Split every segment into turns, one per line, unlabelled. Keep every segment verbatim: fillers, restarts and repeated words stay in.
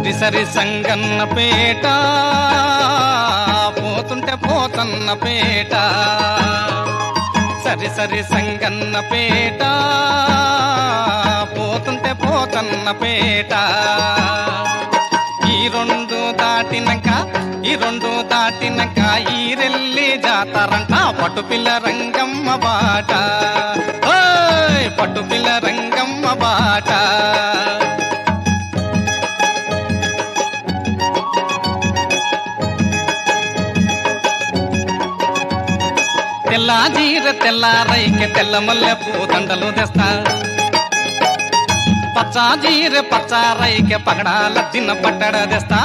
సరి సరి సంగన్న పేట పోతుంటే పోతన్న పేట సరి సరి సంగన్న పేట పోతుంటే పోతన్న పేట ఈ రెండు దాటినాక ఈ రెండు దాటినాక ఈ రెల్లి జాతరంట పట్టుపిల్ల రంగమ్మ బాట ఓయ్ పట్టుపిల్ల రంగమ్మ బాట తెల్ల జీర తెల్ల రైకె తెల్ల మల్లె పూదండలు తెస్తా పచ్చా జీర పచ్చా రైకె పగడాల చిన్న పట్టడ తెస్తా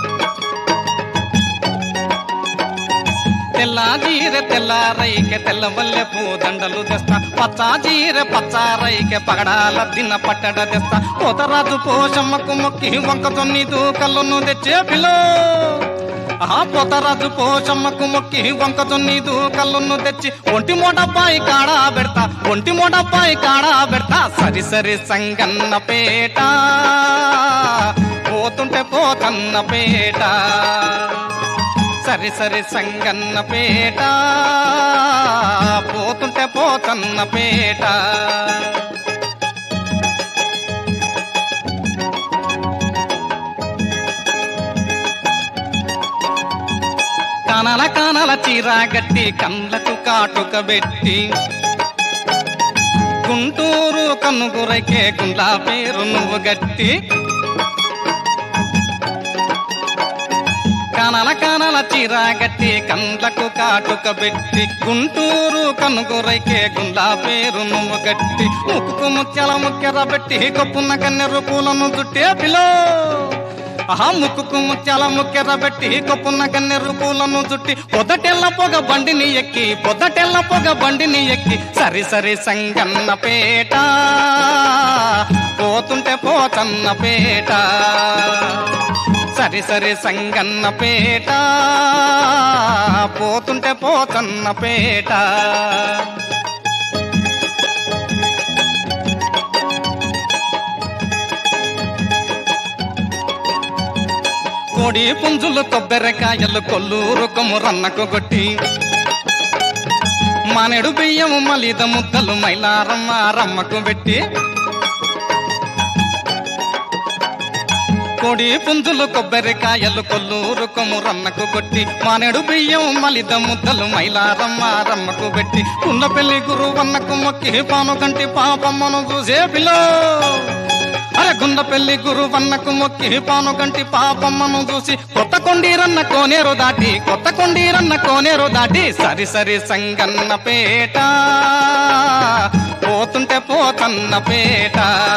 తెల్ల జీర తెల్ల రైకె తెల్ల మల్లె పూదండలు తెస్తా పచ్చా జీర పచ్చా రైకె పగడాల చిన్న పట్టడ తెస్తా పోతరాజు పోషమ్మకు మొక్కి వంకతో నీదు కళ్ళను తెచ్చే పిల్లో ఆ పోతరాజు పోషమ్మకు మొక్కి వంకతో నీదు కళ్ళను తెచ్చి ఒంటి మోడబ్బాయి కాడా పెడతా ఒంటి మోడబ్బాయి కాడా పెడతా సరి సరి సంగన్న పేట పోతుంటే పోతన్న పేట సరి సరి సంగన్న పేట పోతుంటే పోతన్న పేట కానాల కానాల చీర గట్టి కళ్ళకు కాటుక పెట్టి గుంటూరు కన్నుగురకే గుండ్లా పేరు నువ్వు గట్టి కానాల కానాల చీర గట్టి కళ్ళకు కాటుక పెట్టి గుంటూరు కన్నుగురకే గుండ్లా పేరు నువ్వు గట్టి ముక్కుకు ముత్యాల ముక్కెర పెట్టి గొప్పున్న కన్నెరు పూలను చుట్టే పిలో ఆహా ముక్కుకు ముత్యాల ముక్కెర పెట్టి కొప్పున్న కన్నెరు పూలను చుట్టి పొద్దటెల్ల పొగ బండిని ఎక్కి పొద్దటెల్ల పొగ బండిని ఎక్కి సరి సరి సంగన్న పేట పోతుంటే పోతన్న పేట సరి సరి సంగన్న పేట పోతుంటే పోతన్న పేట కోడి పుంజులు కొబ్బరికాయలు కొల్లూరు కొమురన్నకు గొట్టి మానేడు బియ్యము మలిద ముద్దలు మైలారమ్మ రమ్మకు పెట్టి కోడి పుంజులు కొబ్బరికాయలు కొల్లూరు కొమురన్నకు కొట్టి మానేడు బియ్యం మలిద ముద్దలు మైలారమ్మ రమ్మకు పెట్టి ఉన్న పెళ్లి గురువన్నకు మొక్కి పాను కంటి పాపమ్మను చూసే పిల్లో అరే గుండ పెళ్లి గురువన్నకు మొక్కి పాను గంటి పాపమ్మను చూసి కొత్త కొండీరన్న కోనేరు దాటి కొత్త కొండీరన్న కోనేరు దాటి సరి సరి సంగన్న పేట పోతుంటే పోతన్న పేట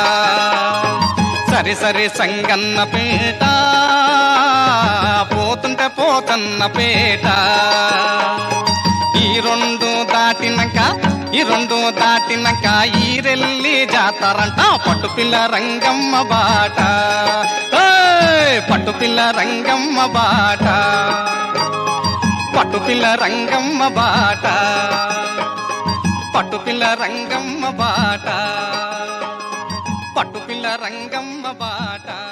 సరి సరి సంగన్న పేట పోతుంటే పోతన్న పేట ఈ రెండు దాటినాక ఈ రెండు దాటినాక ఈ రెల్లి జాతరంట పట్టుపిల్ల రంగమ్మ బాట పట్టుపిల్ల రంగమ్మ బాట పట్టుపిల్ల రంగమ్మ బాట పట్టుపిల్ల రంగమ్మ బాట పట్టుపిల్ల రంగమ్మ బాట